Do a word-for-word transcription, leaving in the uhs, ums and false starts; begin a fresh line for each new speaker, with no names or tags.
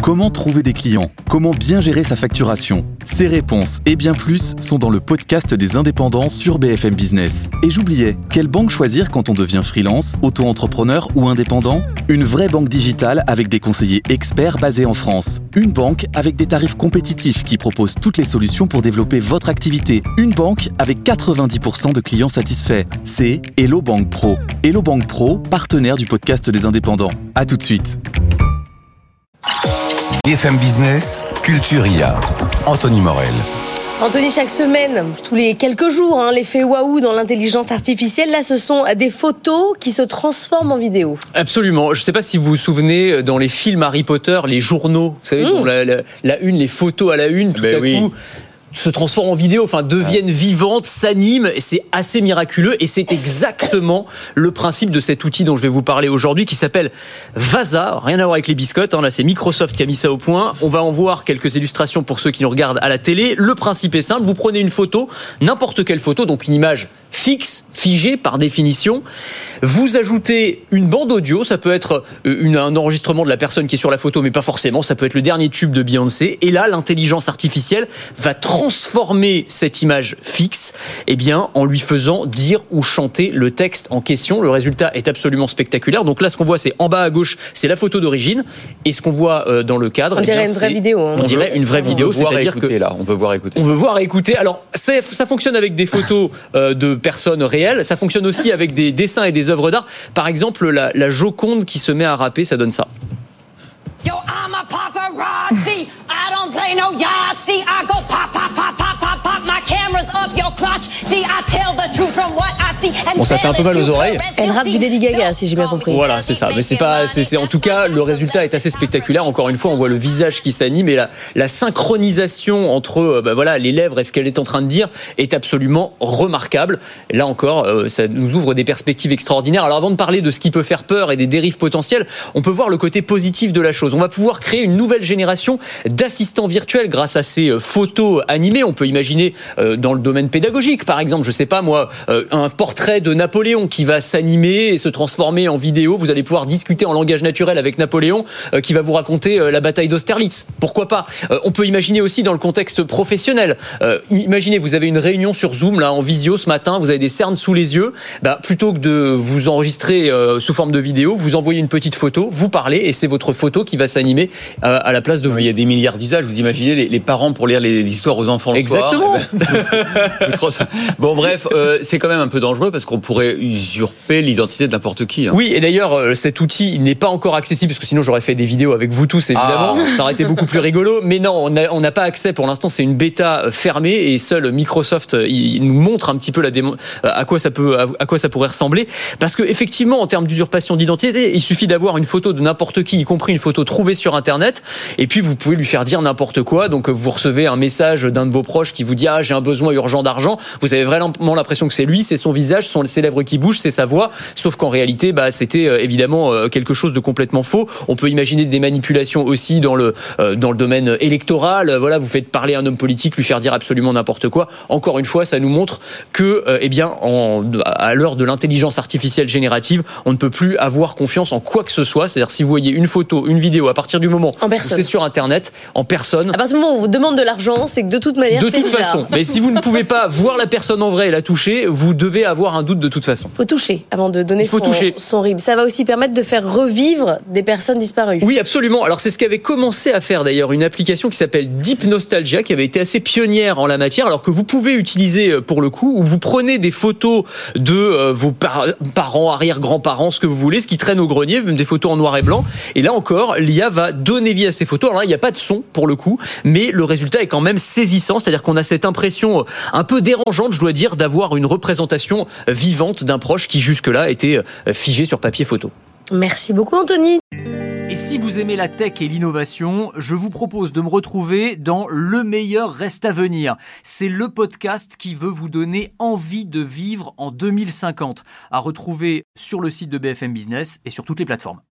Comment trouver des clients ? Comment bien gérer sa facturation ? Ces réponses et bien plus sont dans le podcast des indépendants sur B F M Business. Et j'oubliais, quelle banque choisir quand on devient freelance, auto-entrepreneur ou indépendant ? Une vraie banque digitale avec des conseillers experts basés en France. Une banque avec des tarifs compétitifs qui propose toutes les solutions pour développer votre activité. Une banque avec quatre-vingt-dix pour cent de clients satisfaits. C'est Hello Bank Pro. Hello Bank Pro, partenaire du podcast des indépendants. À tout de suite.
B F M Business, Culture I A, Anthony Morel.
Anthony, chaque semaine, tous les quelques jours, hein, l'effet waouh dans l'intelligence artificielle, là, ce sont des photos qui se transforment en vidéo.
Absolument. Je ne sais pas si vous vous souvenez, dans les films Harry Potter, les journaux, vous savez, mmh. dont la, la, la une, les photos à la une, tout ben à oui. coup... se transforment en vidéo, enfin deviennent vivantes, s'animent, et c'est assez miraculeux, et c'est exactement le principe de cet outil dont je vais vous parler aujourd'hui, qui s'appelle Vasa, rien à voir avec les biscottes, hein, là c'est Microsoft qui a mis ça au point. On va en voir quelques illustrations pour ceux qui nous regardent à la télé. Le principe est simple, vous prenez une photo, n'importe quelle photo, donc une image fixe, figée par définition, vous ajoutez une bande audio, ça peut être une, un enregistrement de la personne qui est sur la photo, mais pas forcément, ça peut être le dernier tube de Beyoncé, et là l'intelligence artificielle va transformer cette image fixe eh bien, en lui faisant dire ou chanter le texte en question. Le résultat est absolument spectaculaire. Donc là, ce qu'on voit, c'est en bas à gauche, c'est la photo d'origine, et ce qu'on voit euh, dans le cadre,
on dirait
eh bien,
une vraie vidéo. Hein.
On dirait une vraie on vidéo, c'est-à-dire que
là, on veut voir écouter.
On veut voir écouter. Alors, c'est, ça fonctionne avec des photos euh, de personnes réelles. Ça fonctionne aussi avec des dessins et des œuvres d'art. Par exemple, la, la Joconde qui se met à rapper, ça donne ça. Yo, I'm a paparazzi. I don't play no Yahtzee. I go pop, pop, pop, pop, pop, pop. My camera's up your crotch. See, I tell the truth from what I see. Bon, ça fait un peu mal aux oreilles.
Elle rappe du Lady Gaga, si j'ai bien compris.
Voilà, c'est ça. Mais c'est pas, c'est, c'est en tout cas, le résultat est assez spectaculaire. Encore une fois, on voit le visage qui s'anime, et la, la synchronisation entre, bah voilà, les lèvres et ce qu'elle est en train de dire est absolument remarquable. Et là encore, euh, ça nous ouvre des perspectives extraordinaires. Alors, avant de parler de ce qui peut faire peur et des dérives potentielles, on peut voir le côté positif de la chose. On va pouvoir créer une nouvelle génération d'assistants virtuels grâce à ces photos animées. On peut imaginer euh, dans le domaine pédagogique, par exemple, je sais pas moi, euh, un portrait de Napoléon qui va s'animer et se transformer en vidéo. Vous allez pouvoir discuter en langage naturel avec Napoléon euh, qui va vous raconter euh, la bataille d'Austerlitz. Pourquoi pas ? euh, On peut imaginer aussi dans le contexte professionnel. Euh, imaginez, vous avez une réunion sur Zoom là en visio ce matin, vous avez des cernes sous les yeux. Bah, plutôt que de vous enregistrer euh, sous forme de vidéo, vous envoyez une petite photo, vous parlez, et c'est votre photo qui va s'animer euh, à la place de vous.
Il y a des milliards d'usages. Vous imaginez les, les parents pour lire les, les histoires aux enfants le
Exactement.
soir. Bon, bref, euh, c'est quand même un peu dangereux parce qu'on pourrait usurper l'identité de n'importe qui. Hein.
Oui, et d'ailleurs, cet outil il n'est pas encore accessible, parce que sinon j'aurais fait des vidéos avec vous tous, évidemment. Ah. Ça aurait été beaucoup plus rigolo. Mais non, on n'a on n'a pas accès pour l'instant. C'est une bêta fermée, et seul Microsoft il, il nous montre un petit peu la démo, à quoi ça peut, à quoi ça pourrait ressembler. Parce que effectivement, en termes d'usurpation d'identité, il suffit d'avoir une photo de n'importe qui, y compris une photo trouvée sur Internet, et puis vous pouvez lui faire dire n'importe quoi. Donc vous recevez un message d'un de vos proches qui vous dit ah j'ai un besoin urgent d'argent. Vous avez vraiment l'impression que c'est lui, c'est son visage, sont ses lèvres qui bougent, c'est sa voix. Sauf qu'en réalité, bah c'était euh, évidemment euh, quelque chose de complètement faux. On peut imaginer des manipulations aussi dans le euh, dans le domaine électoral. Euh, voilà, vous faites parler un homme politique, lui faire dire absolument n'importe quoi. Encore une fois, ça nous montre que euh, eh bien en, à l'heure de l'intelligence artificielle générative, on ne peut plus avoir confiance en quoi que ce soit. C'est-à-dire si vous voyez une photo, une vidéo, à partir du moment où c'est sur Internet, en personne.
À partir du moment où on vous demande de l'argent, c'est que de toute manière,
de
c'est
toute
bizarre.
façon. Mais si vous ne pouvez pas voir la personne en vrai et la toucher, vous devez avoir un doute de toute façon.
Faut toucher avant de donner son, son R I B. Ça va aussi permettre de faire revivre des personnes disparues.
Oui, absolument. Alors c'est ce qu'avait commencé à faire d'ailleurs une application qui s'appelle Deep Nostalgia, qui avait été assez pionnière en la matière, alors que vous pouvez utiliser pour le coup, où vous prenez des photos de euh, vos par- parents, arrière-grands-parents, ce que vous voulez, ce qui traîne au grenier, même des photos en noir et blanc. Et là encore, l'I A va donner vie à ces photos. Alors là, il n'y a pas de son pour le coup, mais le résultat est quand même saisissant. C'est-à-dire qu'on a cette impression un peu dérangeante, je dois dire, d'avoir une représentation vivante d'un proche qui jusque-là était figé sur papier photo.
Merci beaucoup Anthony.
Et si vous aimez la tech et l'innovation, je vous propose de me retrouver dans Le meilleur reste à venir. C'est le podcast qui veut vous donner envie de vivre en deux mille cinquante, à retrouver sur le site de B F M Business et sur toutes les plateformes.